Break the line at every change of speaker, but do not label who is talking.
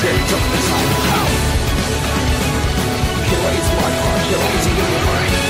Darkness on the house. Killers, what are killers in your brain?